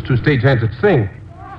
two stagehands that sing.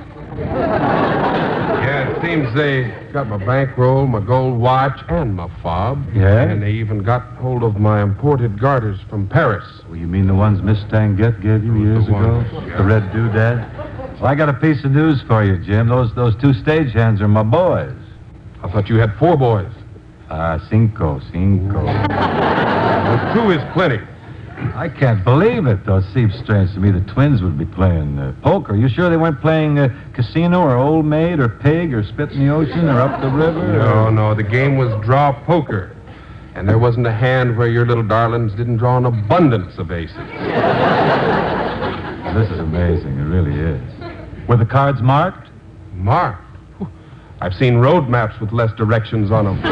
Yeah, it seems they got my bankroll, my gold watch, and my fob. Yeah? And they even got hold of my imported garters from Paris. Well, you mean the ones Miss Tanguette gave you years ago? Yeah. The red doodad? Well, I got a piece of news for you, Jim. Those two stagehands are my boys. I thought you had 4 boys. Cinco. Well, 2 is plenty. I can't believe it, though. It seems strange to me the twins would be playing poker. You sure they weren't playing casino or old maid or pig or spit in the ocean or up the river? No, the game was draw poker. And there wasn't a hand where your little darlings didn't draw an abundance of aces. This is amazing. It really is. Were the cards marked? Marked? I've seen road maps with less directions on them.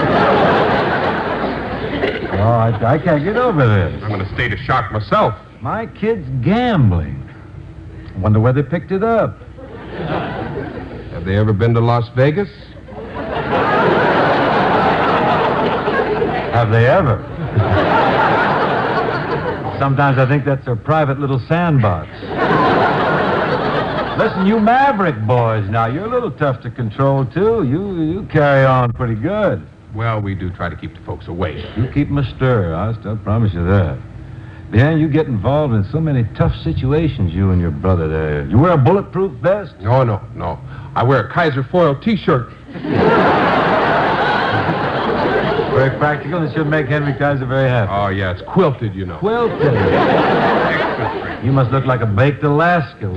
Oh, I can't get over this. I'm in a state of shock myself. My kid's gambling. Wonder where they picked it up. Have they ever been to Las Vegas? Have they ever? Sometimes I think that's their private little sandbox. Listen, you Maverick boys, now, you're a little tough to control, too. You carry on pretty good. Well, we do try to keep the folks away. You keep them astir, I promise you that. Dan, you get involved in so many tough situations, you and your brother there. You wear a bulletproof vest? No. I wear a Kaiser foil T-shirt. Very practical, and it should make Henry Kaiser very happy. Oh, yeah, it's quilted, you know. Quilted? Extra strength. You must look like a baked Alaska.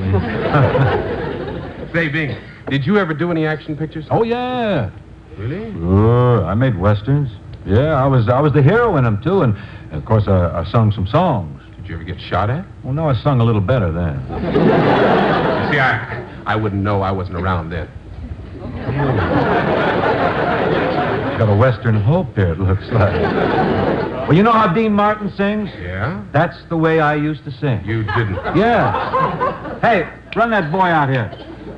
Say, Bing, did you ever do any action pictures? Oh, yeah. Really? Sure, I made westerns. Yeah, I was the hero in them, too, and of course I sung some songs. Did you ever get shot at? Well, no, I sung a little better then. You see, I wouldn't know. I wasn't around then. Got a western hope here, it looks like. Well, you know how Dean Martin sings? Yeah? That's the way I used to sing. You didn't. Yeah. Hey, run that boy out here.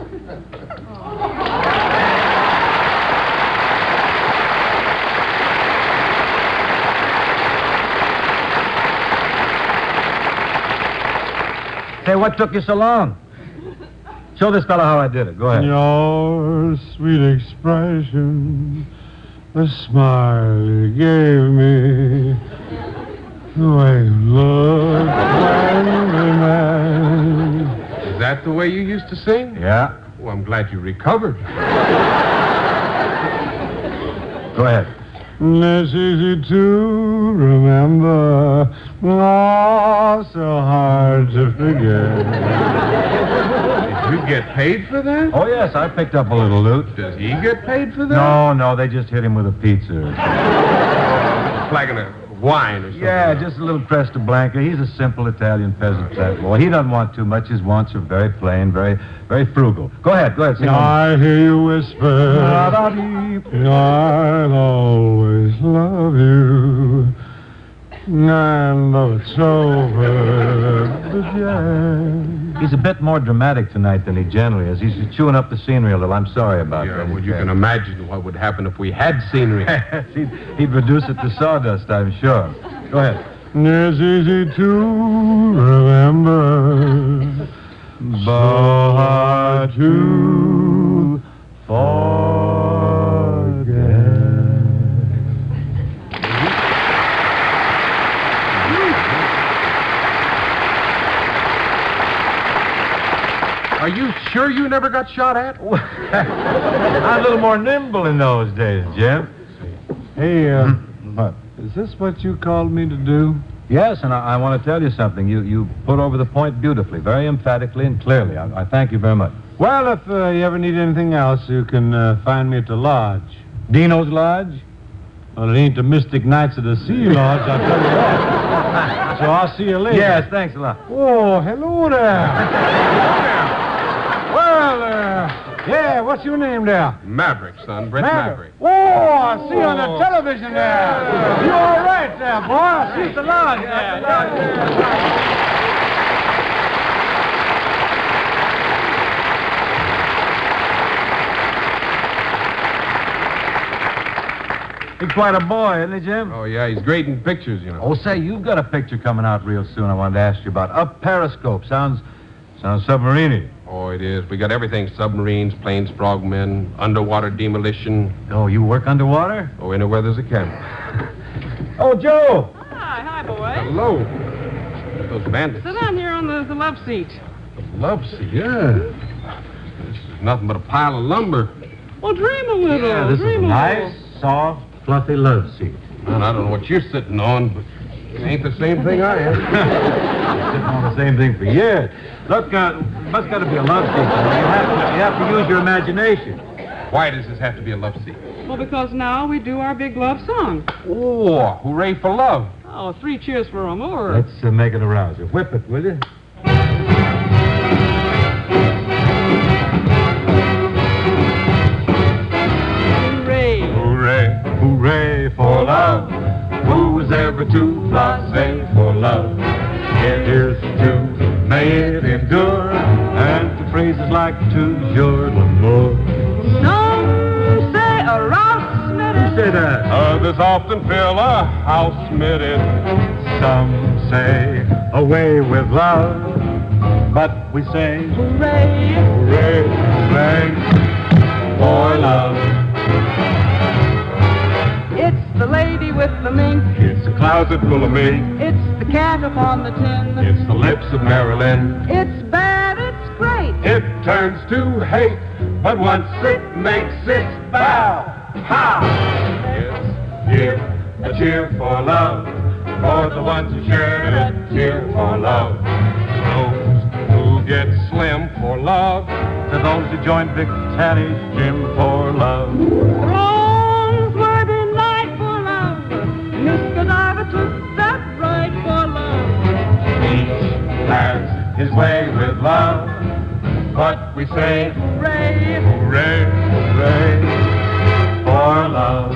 Say, what took you so long? Show this fellow how I did it. Go ahead. Your sweet expression, the smile you gave me, the way you look when we met. Is that the way you used to sing? Yeah. Well, I'm glad you recovered. Go ahead. It's easy to remember, oh, so hard to forget. Did you get paid for that? Oh, yes, I picked up a little loot. Does he get paid for that? No, they just hit him with a pizza. Flagging a wine or something. Yeah, just a little Presta Blanca. He's a simple Italian peasant type boy. He doesn't want too much. His wants are very plain, very, very frugal. Go ahead, sing on. I hear you whisper, I'll always love you. And though it's over, but yeah. He's a bit more dramatic tonight than he generally is. He's chewing up the scenery a little. I'm sorry about that. Yeah, well, you can imagine what would happen if we had scenery. He'd reduce it to sawdust, I'm sure. Go ahead. It's easy to remember, so hard to forget. Are you sure you never got shot at? I'm a little more nimble in those days, Jim. Hey, what? Is this what you called me to do? Yes, and I want to tell you something. You put over the point beautifully, very emphatically and clearly. I thank you very much. Well, if you ever need anything else, you can find me at the lodge. Dino's Lodge? Well, it ain't the Mystic Knights of the Sea Lodge, I'll tell you that. So I'll see you later. Yes, thanks a lot. Oh, hello there. Well, yeah, what's your name there? Maverick, son. Brett Maverick. Oh, I see you on the television there. You all right there, boy? I see the lodge there. He's quite a boy, isn't he, Jim? Oh, yeah, he's great in pictures, you know. Oh, say, you've got a picture coming out real soon I wanted to ask you about. Up Periscope. Sounds submarine-y. Oh, it is. We got everything. Submarines, planes, frogmen, underwater demolition. Oh, you work underwater? Oh, anywhere there's a cabin. Oh, Joe! Hi, boy. Hello. Those bandits. Sit down here on the love seat. The love seat. Yeah. This is nothing but a pile of lumber. Well, dream a little. Yeah, this is a dream nice, soft, fluffy love seat. Man, I don't know what you're sitting on, but it ain't the same thing I am. Sitting on the same thing for years. Look, must got to be a love seat. You have to use your imagination. Why does this have to be a love seat? Well, because now we do our big love song. Oh, hooray for love. Oh, 3 cheers for amour. Let's make it a rouser. Whip it, will you? Hooray. Hooray. Hooray for love. Who's ever too blasé for love? Here's to may it endure, and to phrases like toujours l'amour. Some say a rouse Who said that? Others often feel a house mitted. Some say away with love, but we say hooray. hooray, hooray for love. It's the lady with the mink. It's a closet full of mink. It's the cat upon the tin. It's the lips of Marilyn. It's bad, it's great. It turns to hate, but once it makes its bow. How? Yes, give a cheer for love, for the ones who shed a tear for love. Those who get slim for love, To those who join Vic Tanny's gym for love. Bronzeworthy night for love. Miss Godiva took that ride for love. Each has his way with love, but we say Hooray. hooray, hooray for love.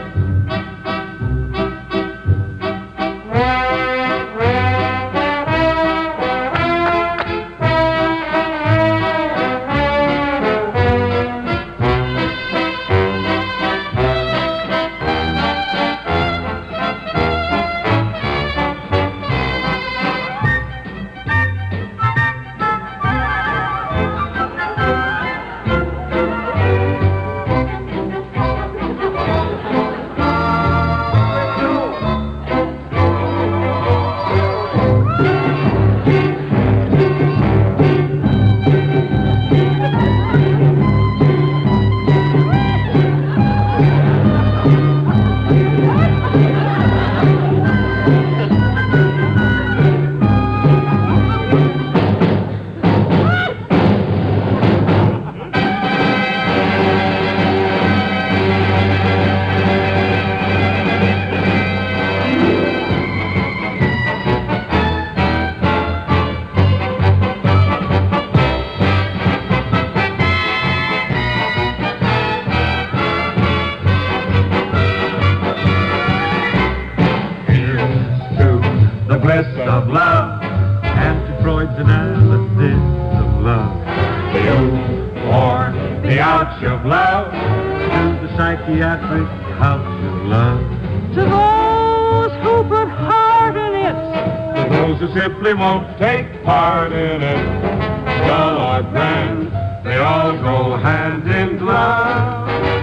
Of love, and to Freud's analysis of love. The ooh or the ouch of love, to the psychiatric couch of love. To those who put heart in it. to those who simply won't take part in it, dull or grand, they all go hand in glove.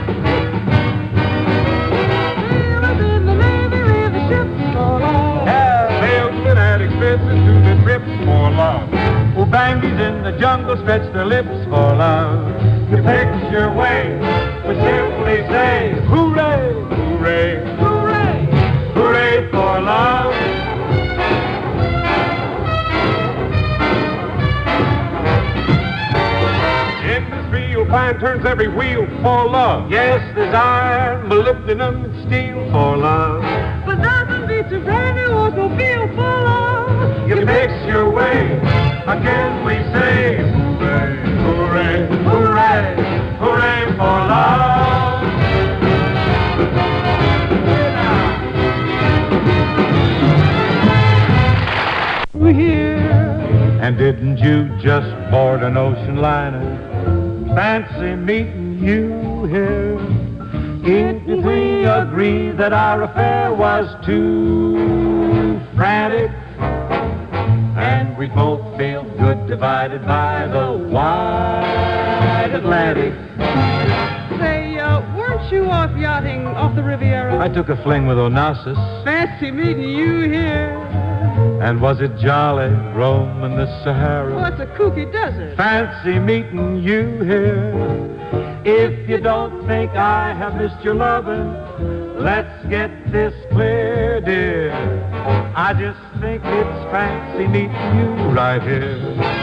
To the trips for love. Who bangies in the jungle stretch their lips for love. You pick your way, we simply say, Hooray! hooray, Hooray! hooray for love. Industry you'll find turns every wheel for love. Yes, there's iron, molybdenum, and steel for love. But doesn't beat a brand new automobile for love. You fix your way, again we say, hooray, hooray, hooray, hooray for love. We're here. And didn't you just board an ocean liner? Fancy meeting you here. If we agree that our affair was too frantic, and we both feel good divided by the wire. Betty. Say, weren't you off yachting off the Riviera? I took a fling with Onassis. Fancy meeting you here. And was it jolly roaming the Sahara? Oh, it's a kooky desert. Fancy meeting you here. If you don't think I have missed your lovin', let's get this clear, dear. I just think it's fancy meeting you right here.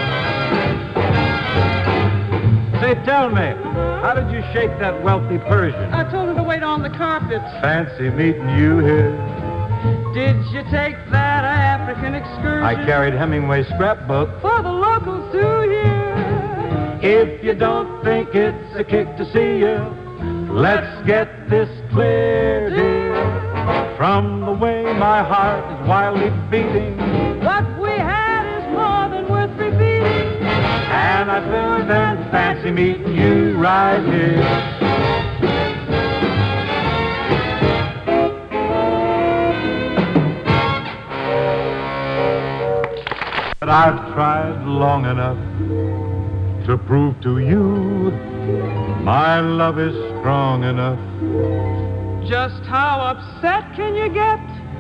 Say, tell me, how did you shake that wealthy Persian? I told him to wait on the carpets. Fancy meeting you here. Did you take that African excursion? I carried Hemingway's scrapbook. For the locals to hear. If you don't think it's a kick to see you, let's get this clear, dear. From the way my heart is wildly beating, What we had is more than worth repeating. and I feel then fancy meeting you right here. But I've tried long enough to prove to you my love is strong enough. Just how upset can you get?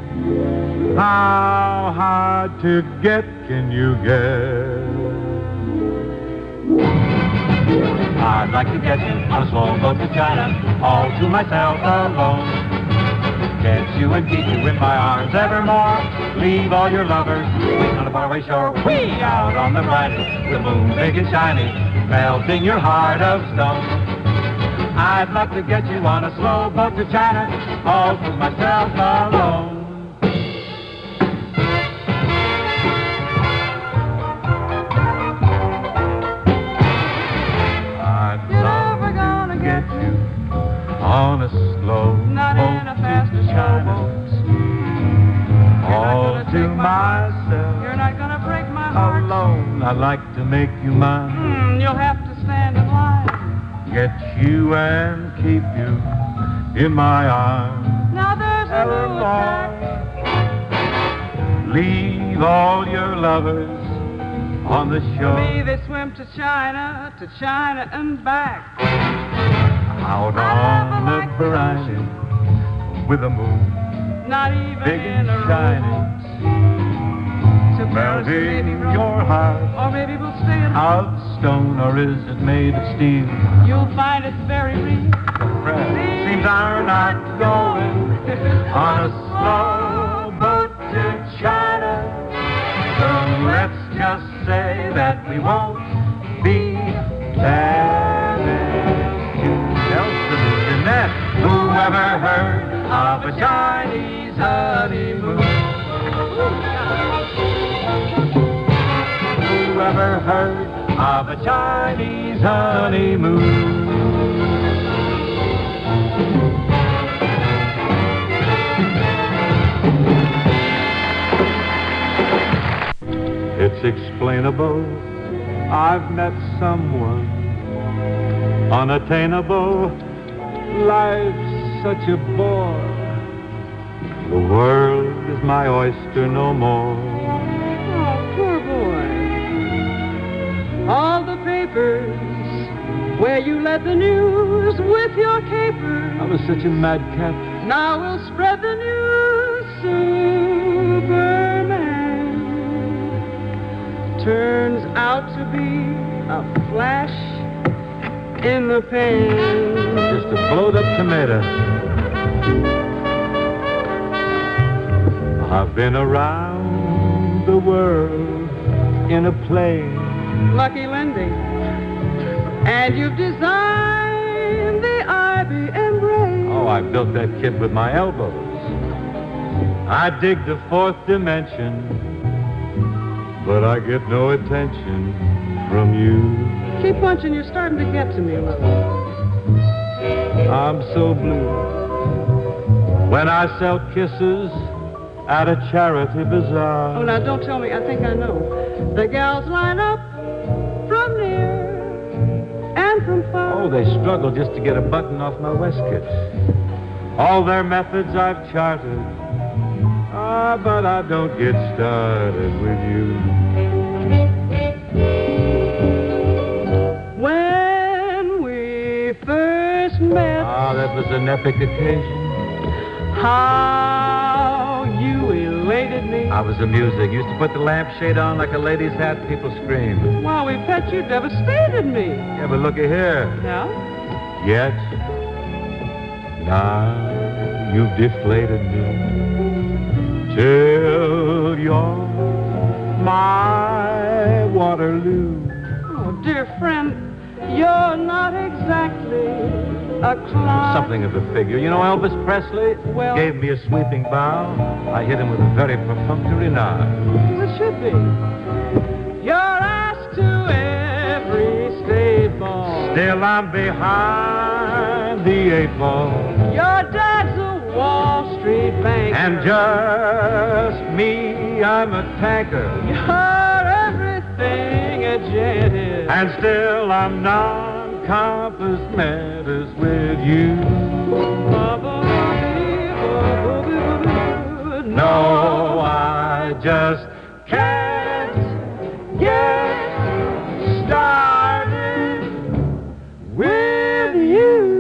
How hard to get can you get? I'd like to get you on a small boat to China, all to myself alone. Get you and keep you in my arms evermore. Leave all your lovers, wait on a faraway shore. We out on the brightest, the moon big and shiny, melting your heart of stone. I'd like to get you on a slow boat to China, all to myself alone. I'd love to get you on a slow Not boat in a faster to China, all gonna to take my myself You're not gonna break my heart. alone. I'd like to make you mine. You'll have to stand in line. Get you and keep you in my arms Now there's a new evermore. attack. Leave all your lovers on the Me, shore, they swim to China and back. out I on never the liked the horizon with the moon Not even big in and a shiny, rowboat. To Paris, maybe melting Rome. your heart Or maybe we'll stay at home. of stone, or is it made of steel? You'll find it very real. Seems I'm not going on a slow boat to China. So let's just say that we won't be damaged. Nelson and Jeanette, whoever heard of a Chinese honeymoon? Whoever heard of a Chinese honeymoon? It's explainable, I've met someone unattainable. Life's such a bore. The world is my oyster no more. Oh, poor boy. All the papers where you led the news with your capers. I was such a madcap. Now we'll spread the news. Superman turns out to be a flash in the pan. Just a blowed up tomato. I've been around the world in a plane. Lucky Lindy. And you've designed the IBM brain. Oh, I built that kit with my elbows. I dig the fourth dimension, but I get no attention from you. Keep punching, you're starting to get to me a little. I'm so blue. When I sell kisses at a charity bazaar. Oh, now don't tell me, I think I know. The gals line up from near and from far. Oh, they struggle just to get a button off my waistcoat. All their methods I've charted. Ah, but I don't get started with you. When we was an epic occasion. How you elated me. I was the music. Used to put the lampshade on like a lady's hat. People scream. While we pet, you devastated me. Yeah, but looky here. Yeah? Yet, now you've deflated me till you're my Waterloo. Oh, dear friend, you're not exactly a clown. Something of a figure. You know, Elvis Presley gave me a sweeping bow. I hit him with a very perfunctory nod. It should be. You're asked to every state ball. Still I'm behind the 8 ball. Your dad's a Wall Street banker. And just me, I'm a tanker. You're everything a gent is. And still I'm non-compass matters with you. No, I just can't get started with you.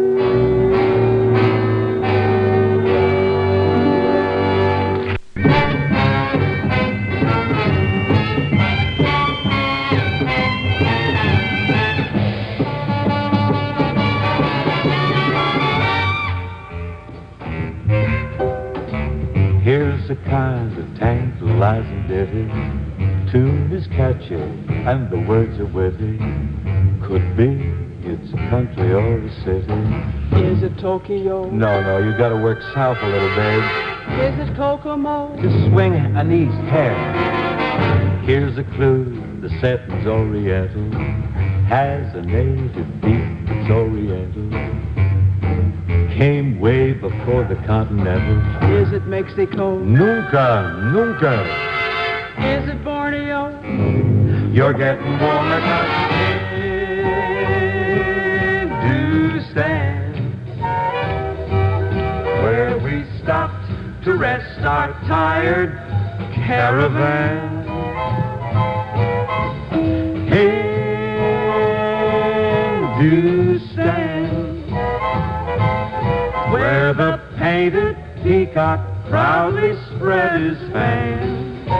Here's the kind of tantalizing ditty. Tune is catchy and the words are witty. Could be it's a country or a city. Is it Tokyo? No, you gotta work south a little, babe. Is it Kokomo? Just swing an east hair. Here's a clue, the setting's Oriental. Has a native beat that's Oriental. Came way before the Continental. Is it Mexico? Nunca. Is it Borneo? You're getting warmer than Hindustan, where we stopped to rest our tired caravan. Hindustan, where the painted peacock proudly spread his fan.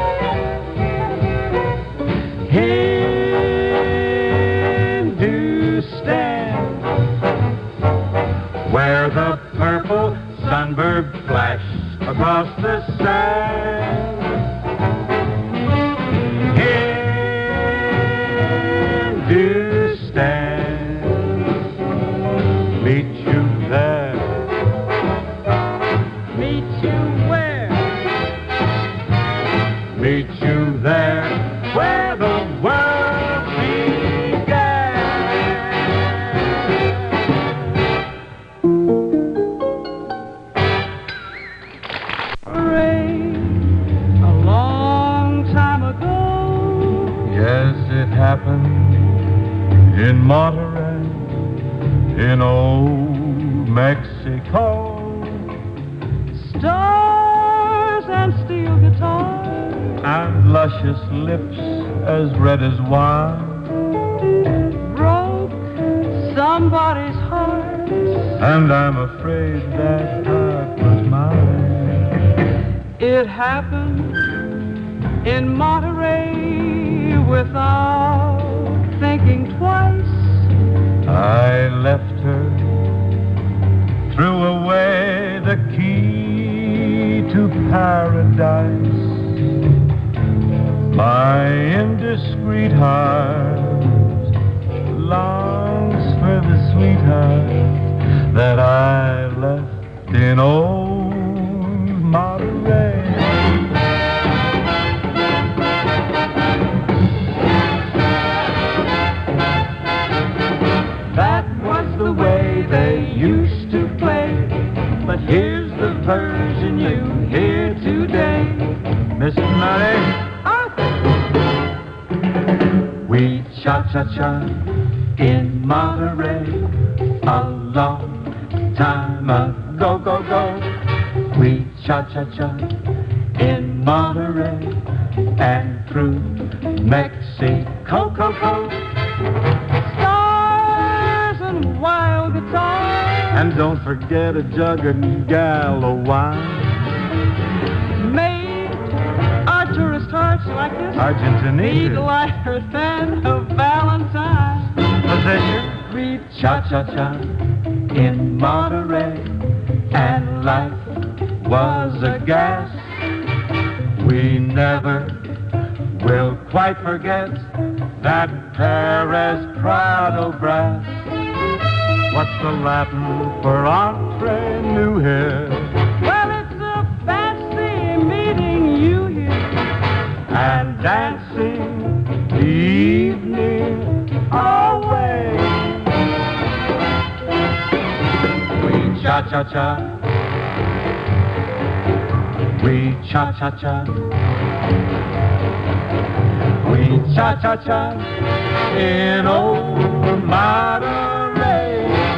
Hindustan, where the purple sunbird flashed across the sand. Hindustan, meet you there. Meet you where? Meet you there, where the world began. Rain a long time ago. Yes, it happened in Monterey, in old Mexico. Stars and steel guitars. And luscious lips as red as wine. Broke somebody's heart. And I'm afraid that heart was mine. It happened in Monterey without thinking twice. I left her, threw away the key to paradise. My indiscreet heart longs for the sweetheart that I left in old Monterey. That was the way they used to play, but here's the version you hear today. Mrs. Murray, we cha-cha-cha in Monterey a long time ago, go. We cha-cha-cha in Monterey and through Mexico, Stars and wild guitars. And don't forget a jug of Gallo wine. Made our tourist hearts like this. Argentina. Beat lighter than a Valentine. Position. We Cha-cha-cha in Monterey. And life was a gas. We never will quite forget that Perez Prado brass. What's the Latin for entree new here? Well, it's a fancy meeting you here. And dancing the evening away. We cha-cha-cha. We cha-cha-cha. We cha-cha-cha in old Monterey.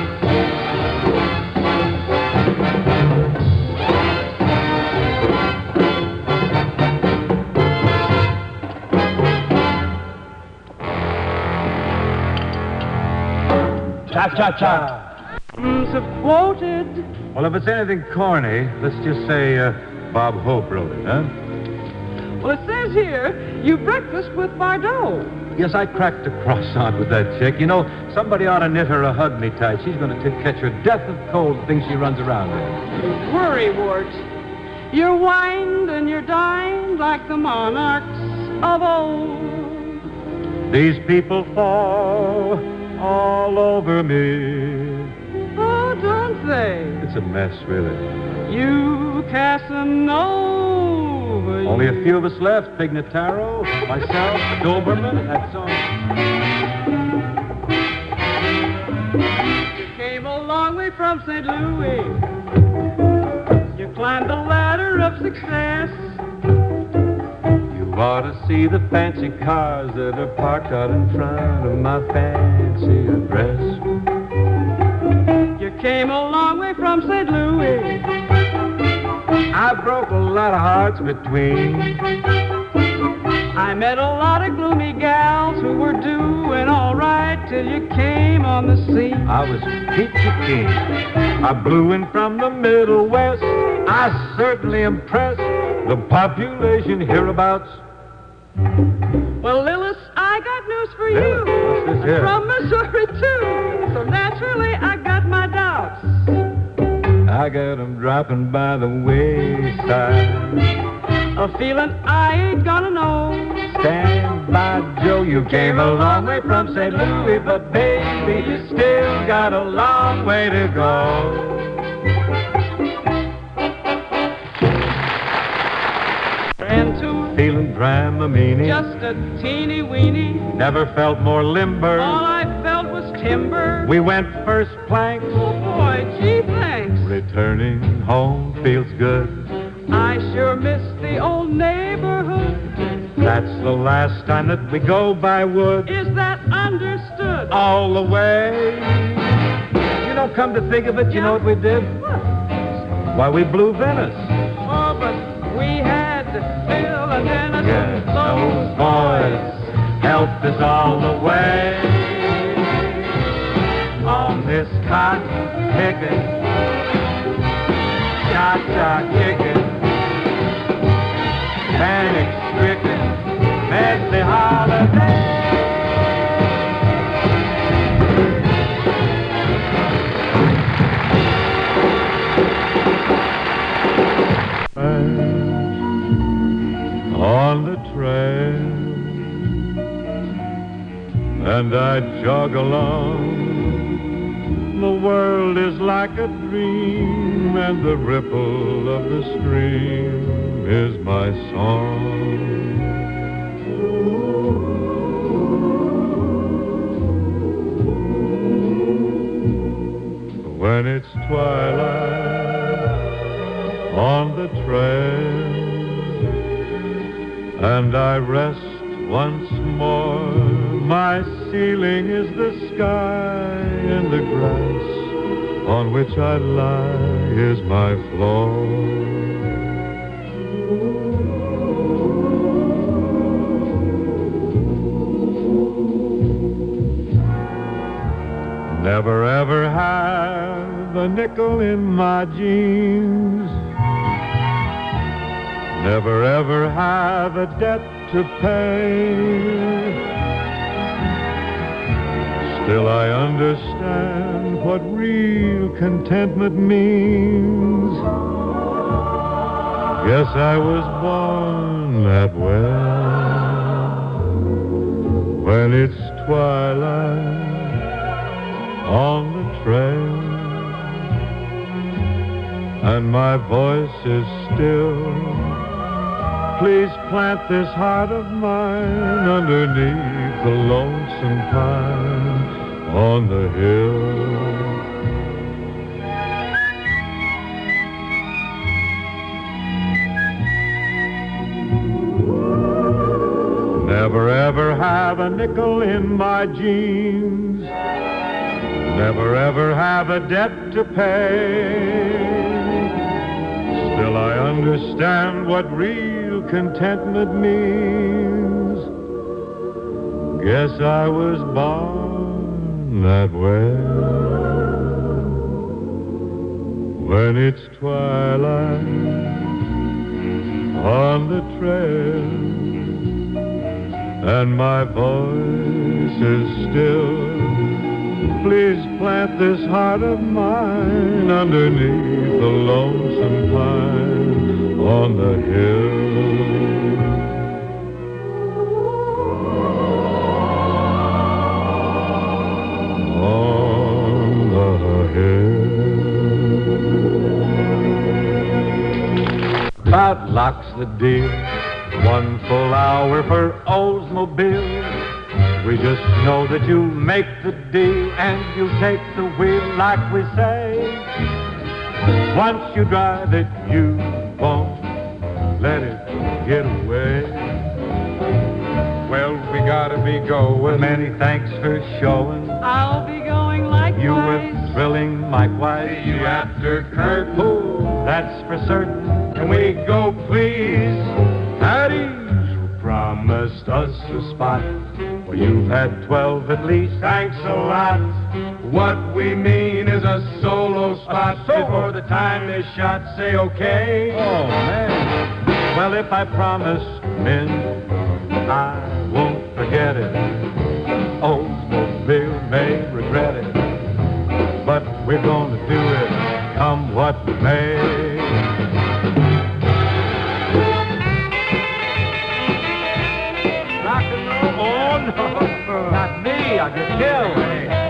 Cha-cha-cha. Have floated. Well, if it's anything corny, let's just say Bob Hope wrote it, huh? Well, it says here, you breakfast with Bardot. Yes, I cracked a croissant with that chick. You know, somebody ought to knit her a hug me tight. She's going to catch her death of cold, the things she runs around in. Worrywart. You're wined and you're dined like the monarchs of old. These people fall all over me. Oh, don't they? It's a mess, really. You Casanova. Only a few of us left. Pignataro, myself, Doberman, that's all. You came a long way from St. Louis. You climbed the ladder of success. You ought to see the fancy cars that are parked out in front of my fancy address. You came a long way from St. Louis. I broke a lot of hearts between. I met a lot of gloomy gals who were doing all right till you came on the scene. I was peachy keen. I blew in from the Middle West. I certainly impressed the population hereabouts. Well, Lillis, I got news for you. Lillis, what's this here? From Missouri, too. So naturally, I got my doubts. I got 'em dropping by the wayside. A feeling I ain't gonna know. Stand by, Joe, you came a long way from St. Louis, but baby, you still got a long way to go. And to Feeling Dramamine, just a teeny weeny. never felt more limber. All I felt was timber. We went first plank. Oh, boy, gee, thanks. Returning home feels good. I sure miss the old neighborhood. That's the last time that we go by wood. Is that understood? All the way. You know, come to think of it, you know what we did? Why, we blew Venice. Oh, but we had to fill and then Yes, those boys helped us all the way. On this cotton picking, cha-cha kicking, panic-stricken, medley holiday. On the trail, and I jog along. The world is like a dream, and the ripple of the stream is my song. When it's twilight on the trail, and I rest once more, my ceiling is the sky, and the grass on which I lie is my floor. Never ever have a nickel in my jeans. Never ever have a debt to pay. Still I understand what real contentment means. Guess I was born that way. When it's twilight on the trail and my voice is still, please plant this heart of mine underneath the lonesome pine on the hill. Never ever have a nickel in my jeans. Never ever have a debt to pay. Still I understand what real contentment means. Guess I was born that way. When it's twilight on the trail and my voice is still, please plant this heart of mine underneath the lonesome pine on the hill. On the hill. Bad luck's the deal. 1 full hour for Oldsmobile. We just know that you make the deal and you take the wheel like we say. Once you drive it, you won't let it get away. Well, we gotta be going. Many thanks for showing. I'll be going likewise. You with thrilling Mike White. See you after curtain. Oh, that's for certain. Can we go, please? At ease, you promised us a spot. Well, you've had 12 at least. Thanks a lot. What we mean is a solo spot. Before the time is shot, say okay. Oh, man. Well, if I promise, men, I won't forget it. Oldsmobile may regret it, but we're gonna do it, come what may. Rock and roll? Oh, no, not me. I'll get killed.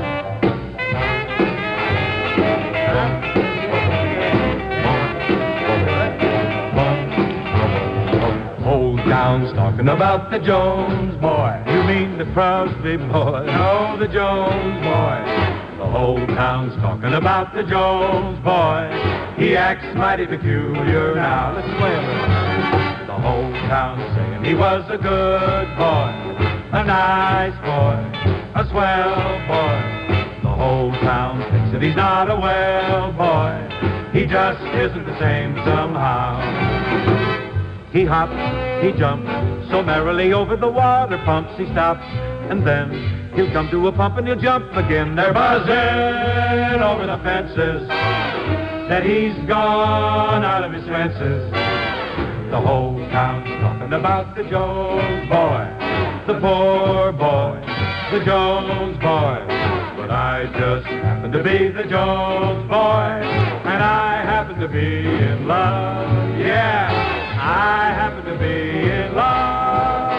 Old town's talking about the Jones boy. You mean the Crosby boy? No, the Jones boy. The whole town's talking about the Jones boy. He acts mighty peculiar now. Let's play a little. The whole town's saying he was a good boy, a nice boy, a swell boy. The whole town thinks that he's not a well boy. He just isn't the same somehow. He hops, he jumps, so merrily over the water pumps he stops, and then he'll come to a pump and he'll jump again. They're buzzing over the fences that he's gone out of his senses. The whole town's talking about the Jones boy, the poor boy, the Jones boy. But I just happen to be the Jones boy, and I happen to be in love. Yeah, I happen to be in love.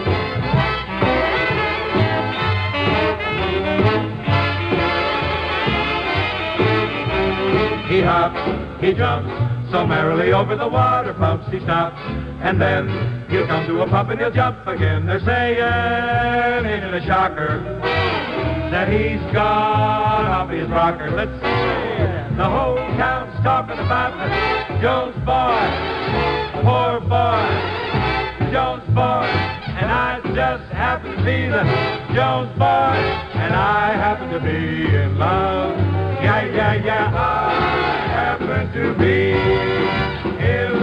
He hops, he jumps, so merrily over the water pumps he stops, and then he'll come to a pump and he'll jump again. They're saying, ain't it a shocker, that he's gone off his rocker. Let's see, the whole town's talking about the Jones boy, poor boy, the Jones boy, and I just happen to be the Jones boy, and I happen to be in love. Yeah, yeah, yeah, I happen to be in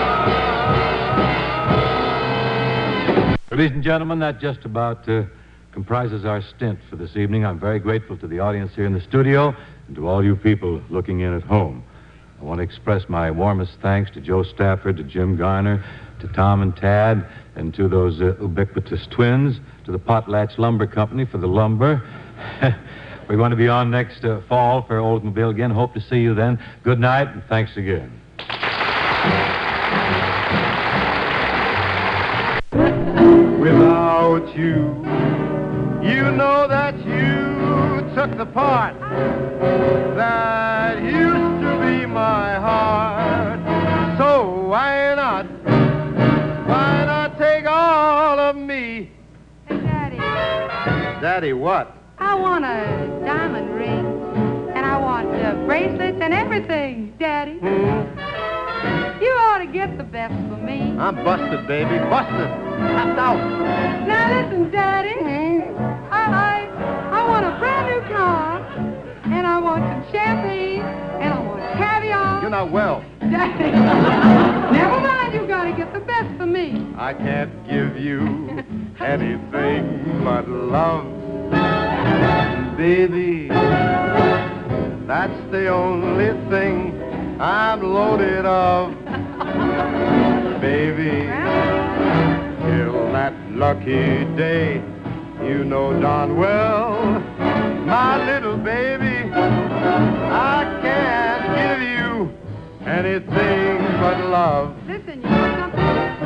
love. Ladies and gentlemen, that just about comprises our stint for this evening. I'm very grateful to the audience here in the studio and to all you people looking in at home. I want to express my warmest thanks to Joe Stafford, to Jim Garner, to Tom and Tad, and to those ubiquitous twins, to the Potlatch Lumber Company for the lumber. We're going to be on next fall for Oldsmobile again. Hope to see you then. Good night, and thanks again. Without you, you know that you took the part that used to be my heart. So why not take all of me? Hey, Daddy. Daddy, what? I want a diamond ring, and I want bracelets and everything, Daddy. You ought to get the best for me. I'm busted, baby, busted. Tapped out. Now listen, Daddy. I want a brand new car, and I want some champagne, and I want caviar. You're not well. Daddy, never mind. You got to get the best for me. I can't give you anything but love. Baby, that's the only thing I'm loaded of. Baby, till that lucky day, you know darn well, my little baby, I can't give you anything but love. Listen, you know something?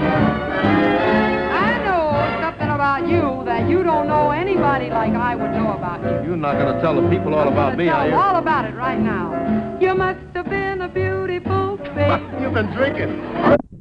I know something about you that you don't know anybody like I would know about you. You're not going to tell the people all about me, are you? All about it right now. You must have been a beautiful baby. You've been drinking.